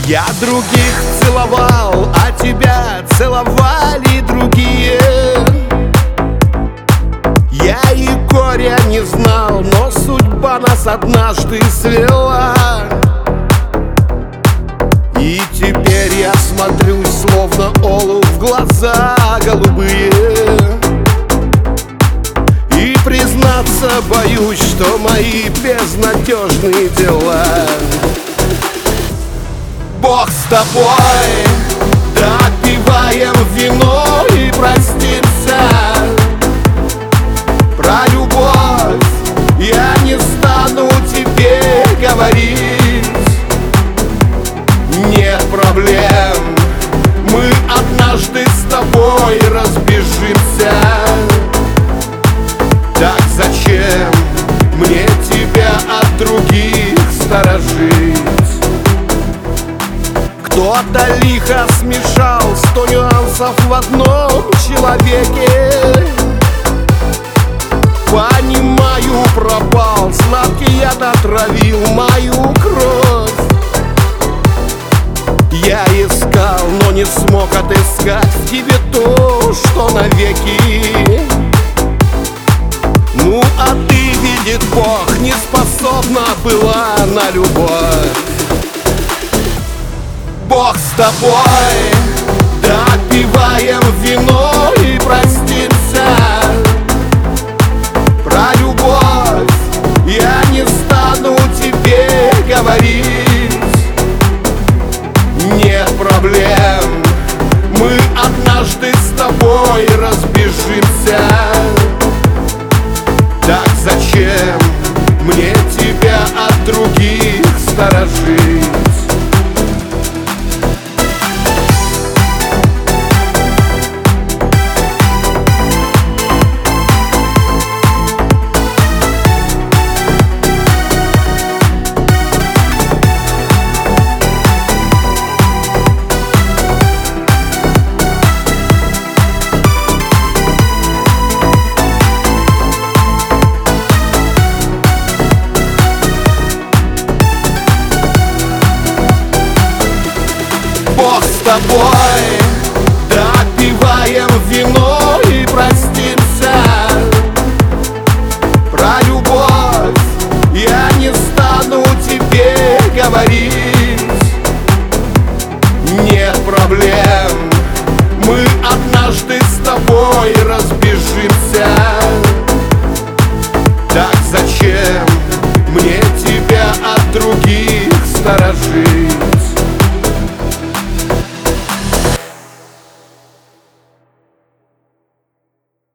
Я других целовал, а тебя целовали другие. Я и горя не знал, но судьба нас однажды свела. И теперь я смотрю, словно олух, в глаза голубые. И признаться боюсь, что мои безнадежные дела. Бог с тобой, допиваем вино и простимся. Про любовь я не стану тебе говорить. Нет проблем, мы однажды с тобой разбежимся. Так зачем мне тебя от других сторожить? Кто-то лихо смешал 100 нюансов в одном человеке. Понимаю, пропал, сладкий яд отравил мою кровь. Я искал, но не смог отыскать в тебе то, что навеки. Ну а ты, видит Бог, не способна была на любовь. Бог с тобой, допиваем вино и простимся. Про любовь я не стану тебе говорить. Нет проблем, мы однажды с тобой разбежимся. Так зачем мне тебя от других сторожить? Бог с тобой, допиваем вино и простимся. Про любовь я не стану тебе говорить. Нет проблем, мы однажды с тобой разбежимся. Так зачем мне тебя от других сторожить?